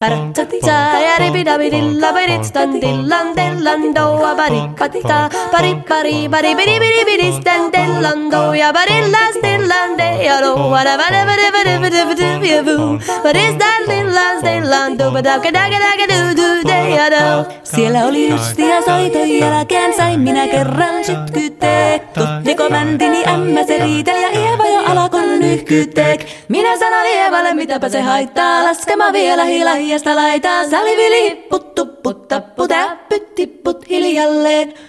Siellä oli justia soiton jälkeen, sain minä kerran sytkyteek. Tuttiko mäntini ämmä, se riiteli ja Eeva jo alkoi nyhkyteek. Minä sanon Eevalle, mitäpä se haittaa, laskema vielä hiilahijasta laitaa. Salivili hipput, tupput, tapput, äppyt, tipput hiljalleen.